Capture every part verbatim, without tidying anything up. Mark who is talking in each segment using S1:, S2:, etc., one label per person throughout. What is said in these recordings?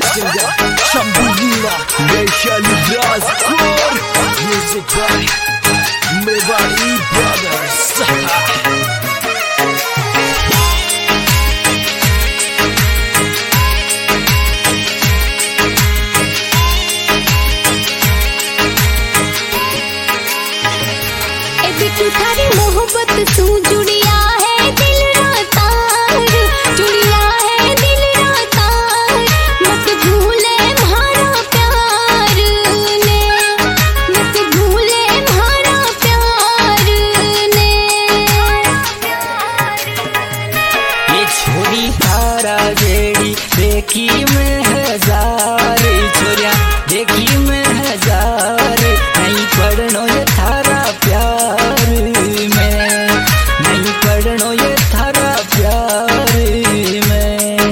S1: Shambulila, Deixa-lhe Brascor. Music by Mebari Brothers.
S2: थारी मोहब्बत तू जुड़िया है दिल रातार, जुड़िया है दिल रातार। मत भूले म्हारा प्यार ने, मत भूले म्हारा प्यार ने।
S3: ये छोरी थारा जेड़ी देखी में हजार छोरिया, देखी में हजार नहीं पढ़नो ये थारा प्यार में, नहीं पढ़नो ये थारा प्यार में।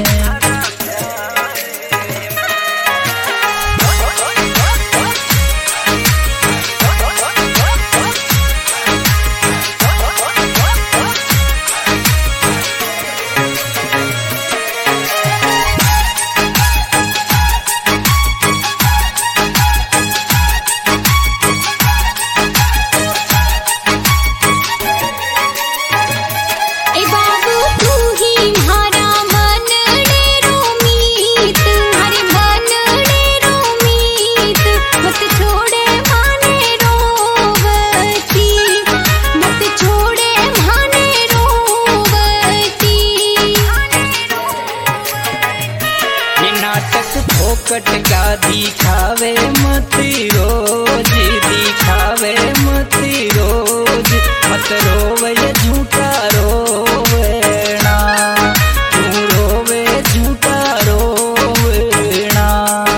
S3: फोकट का दिखावे मत रोज, दिखावे मत रोज। मत रोवे झूठा रोवेना, तू रोवे झूठा रोवेना।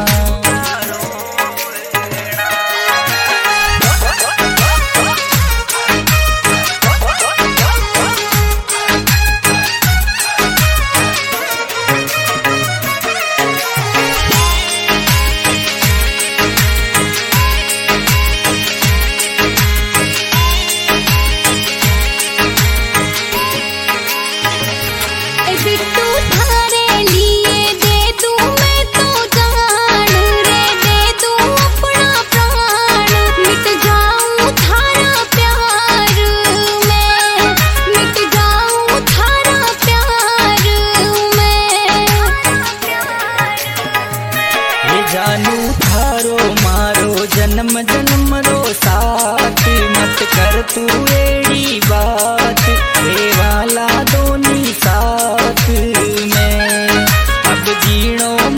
S3: जानू थारो मारो जन्म जन्म रो साथ, मत कर तू एड़ी बात रे वाला दोनी साथ में। अब जीणो